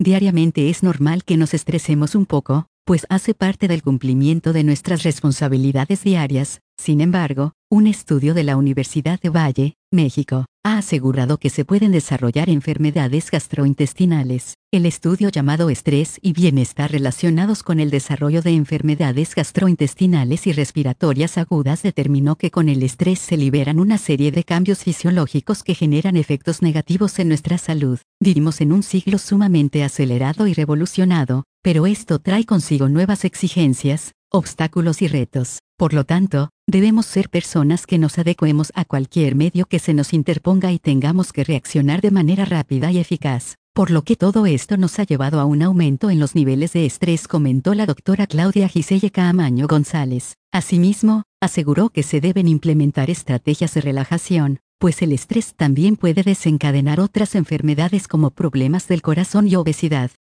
Diariamente es normal que nos estresemos un poco, pues hace parte del cumplimiento de nuestras responsabilidades diarias. Sin embargo, un estudio de la Universidad de Valle, México, ha asegurado que se pueden desarrollar enfermedades gastrointestinales. El estudio llamado Estrés y Bienestar relacionados con el desarrollo de enfermedades gastrointestinales y respiratorias agudas determinó que con el estrés se liberan una serie de cambios fisiológicos que generan efectos negativos en nuestra salud. Vivimos en un siglo sumamente acelerado y revolucionado, pero esto trae consigo nuevas exigencias, obstáculos y retos. Por lo tanto, debemos ser personas que nos adecuemos a cualquier medio que se nos interponga y tengamos que reaccionar de manera rápida y eficaz. Por lo que todo esto nos ha llevado a un aumento en los niveles de estrés, comentó la doctora Claudia Giselle Caamaño González. Asimismo, aseguró que se deben implementar estrategias de relajación, pues el estrés también puede desencadenar otras enfermedades como problemas del corazón y obesidad.